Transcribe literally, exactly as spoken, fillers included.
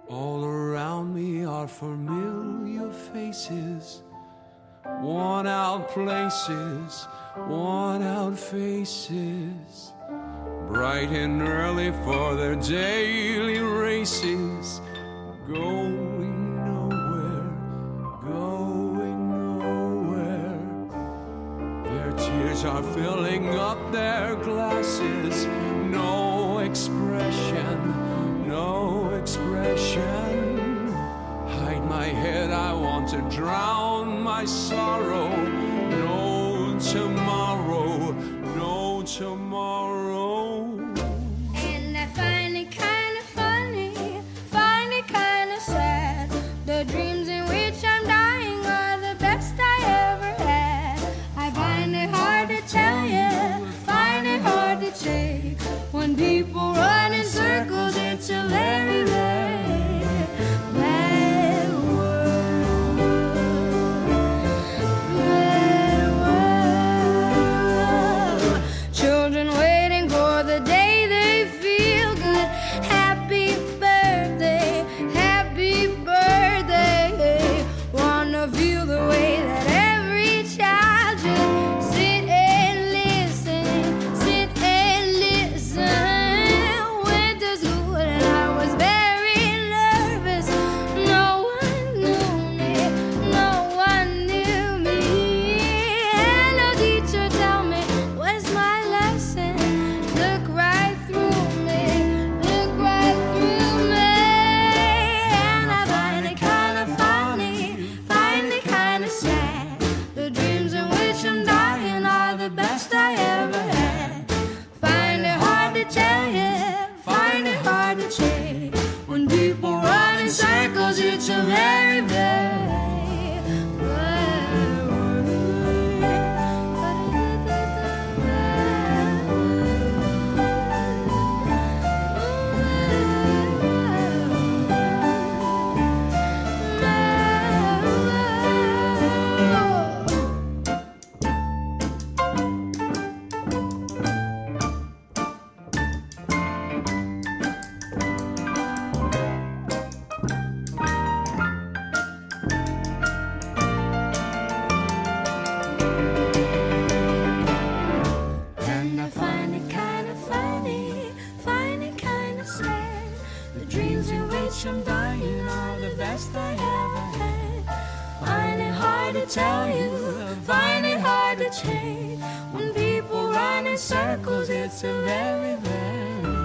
All around me are familiar faces, worn out places, worn out faces, bright and early for their daily races, going nowhere, going nowhere. Their tears are filling up their glasses, no expression, no expression. Hide my head, I want to drown my sorrow. No tomorrow, no tomorrow. And I find it kind of funny, find it kind of sad. The dreams in which I'm dying are the best I ever had. I find it hard to tell you, find it hard to take. When people run in circles, it's a very, very bad world. Bad world. Children waiting for the day they feel good. Happy birthday, happy birthday. Wanna feel the way that every child should sit and listen, sit and listen. Went to school and I was very nervous. No one knew me, no one knew me. Hello teacher, tell me, what's my lesson? Look right through me, look right through me. And I find it kind of funny, find it kind of sad. The dreams in which I'm dying are the best I ever had. Find it hard to tell you, find it hard to change. When people run in circles, it's a very, very bad world. And I find it kind of funny, find it kind of sad. The dreams in which I'm dying are the best I ever had. Find it hard to tell you, find it hard to change. When people run in circles, it's a very, very